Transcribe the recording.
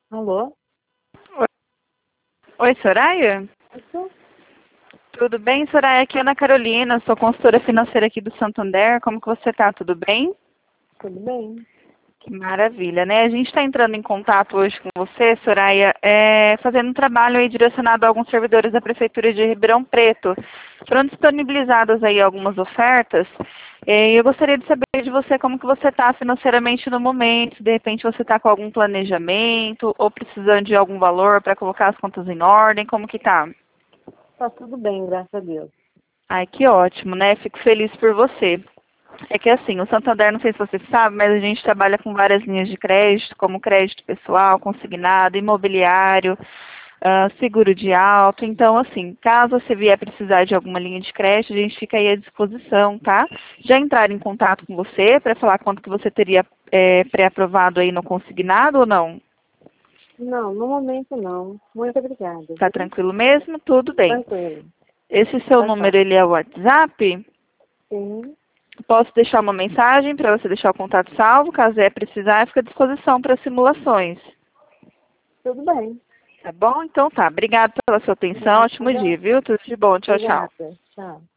Alô? Oi, Soraya? Isso? Tudo bem, Soraya? Aqui é Ana Carolina, sou consultora financeira aqui do Santander. Como que você tá? Tudo bem? Tudo bem? Que maravilha, né? A gente está entrando em contato hoje com você, Soraya, fazendo um trabalho aí direcionado a alguns servidores da Prefeitura de Ribeirão Preto. Foram disponibilizadas aí algumas ofertas. Eu gostaria de saber de você como que você está financeiramente no momento, se de repente você está com algum planejamento ou precisando de algum valor para colocar as contas em ordem, como que tá? Tá tudo bem, graças a Deus. Ai, que ótimo, né? Fico feliz por você. É que assim, o Santander, não sei se você sabe, mas a gente trabalha com várias linhas de crédito, como crédito pessoal, consignado, imobiliário, seguro de auto. Então, assim, caso você vier precisar de alguma linha de crédito, a gente fica aí à disposição, tá? Já entrar em contato com você para falar quanto que você teria pré-aprovado aí no consignado ou não? Não, no momento não. Muito obrigada, Tá viu? tranquilo mesmo? Tudo bem. Tranquilo. Esse seu Tá, tá. número, ele é o WhatsApp? Sim, Posso deixar uma mensagem para você deixar o contato salvo, caso é precisar, fica à disposição para simulações. tudo bem. Tá bom? Então tá. Obrigada pela sua atenção. Ótimo Obrigada. dia, viu? Tudo de bom. Tchau, tchau. Obrigada. Tchau.